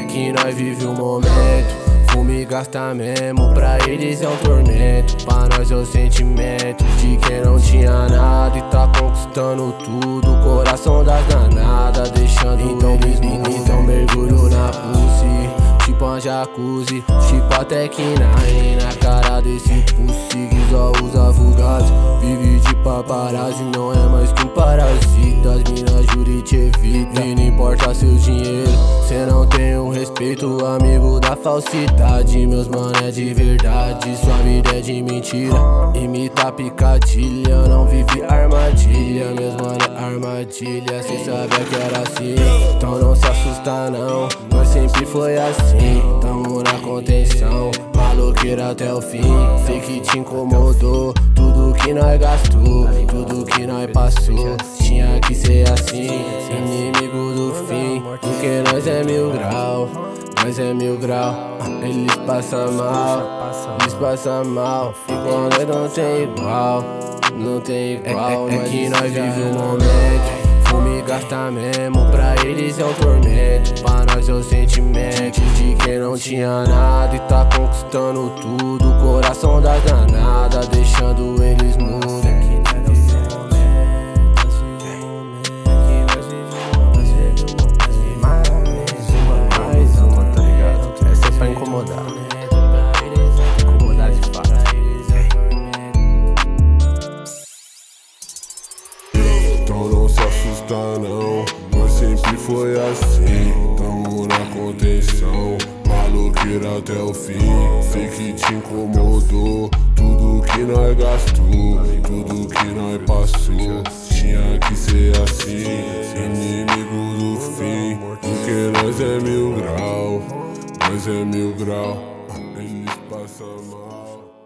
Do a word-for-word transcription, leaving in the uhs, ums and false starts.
que nós vive o momento. Fume e gasta mesmo, pra eles é um tormento. Pra nós é o sentimento de quem não tinha nada e tá conquistando tudo. Coração das danadas, deixando então eles mundo. Então mergulho na pussy, tipo uma jacuzzi, tipo até que na na cara desse pussy que só usa fugaz. Vive de paparazzi, não é mais que um parasita. As minas jura e te evita, e não importa seu dinheiro, cê não tem o respeito, amigo da falsidade. Meus mano é de verdade, sua vida é de mentira. Imita picadilha, não vive armadilha. Meus mano é armadilha, cê sabia que era assim. Então não se assusta não, nós sempre foi assim. Tamo na contenção, maloqueira até o fim. Sei que te incomodou, tudo que nós gastou, tudo que nós passou. Tinha que ser assim, inimigo do fim. Porque nós é mil grau, nós é mil grau. Eles passam mal, eles passam mal. Igual nós não tem igual, não tem igual. É, é, é que nós vive o momento. Fume e gasta mesmo, pra eles é um tormento. Pra nós é o sentimento de quem não tinha nada e tá conquistando tudo. Coração das danadas, deixando eles mudos. Mais uma, tá ligado? Essa é pra incomodar, incomodar de fato. Então não se assusta não, nós sempre foi assim. Tamo na contenção, maloqueira até o fim. Sei que te incomodou, tudo que nós gastou, tudo que nós passou. Tinha que ser assim, inimigo do fim. Porque nós é mil grau, nós é mil grau. Eles passam mal.